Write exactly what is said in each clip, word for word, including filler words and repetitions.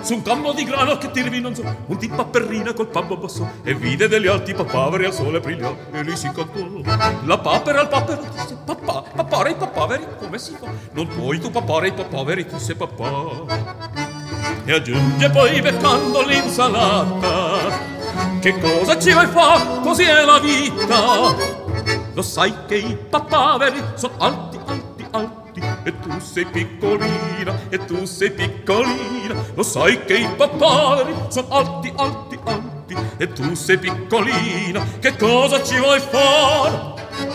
su un campo di grano che tiravi non so, un di papperina col pappo basso, e vide degli alti papaveri al sole brillare, e lui si incantò. La papera al papero disse: papà, papà i papaveri, come si fa? Non puoi tu papare i papaveri, disse papà. E aggiunge poi beccando l'insalata: che cosa ci vai fa? Così è la vita. Lo sai che i papaveri sono alti, alti, alti, e tu sei piccolina, e tu sei piccolina. Lo sai che i papaveri sono alti, alti, alti, e tu sei piccolina. Che cosa ci vuoi fare?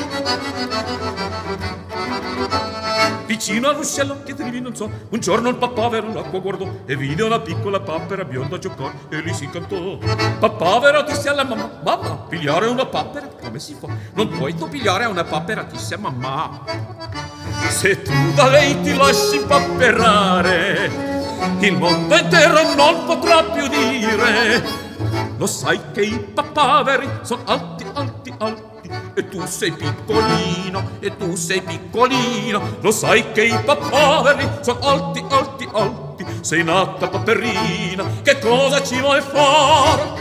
Vicino al ruscello che trivi non so, un giorno il papavero l'acqua guardò e vide una piccola papera bionda giocare, e lì si incantò. Papavero disse alla mamma: mamma, pigliare una papera come si fa? Non puoi tu pigliare una papera, disse mamma. Se tu da lei ti lasci impapperare, il mondo intero non potrà più dire. Lo sai che i papaveri sono alti, alti, alti, e tu sei piccolino, e tu sei piccolino. Lo sai che i papaveri sono alti, alti, alti. Sei nata paperina, che cosa ci vuoi fare?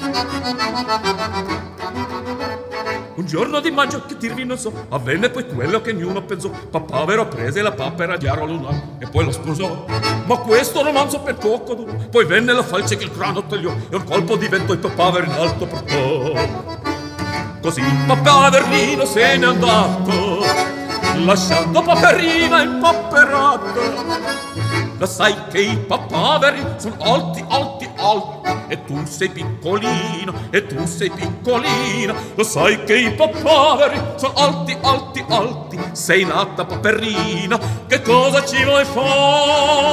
Un giorno di maggio che dirvi non so, avvenne poi quello che ognuno pensò. Papavero prese la papera di aro lunare e poi la sposò. Ma questo romanzo per poco durò, poi venne la falce che il crano tagliò, e un colpo di vento il papavero in alto portò. Così il papaverino se n'è andato, lasciando paperina impapperata. Lo sai che i papaveri sono alti, alti, alti, e tu sei piccolino, e tu sei piccolina. Lo sai che i papaveri sono alti, alti, alti. Sei nata paperina, che cosa ci vuoi fare?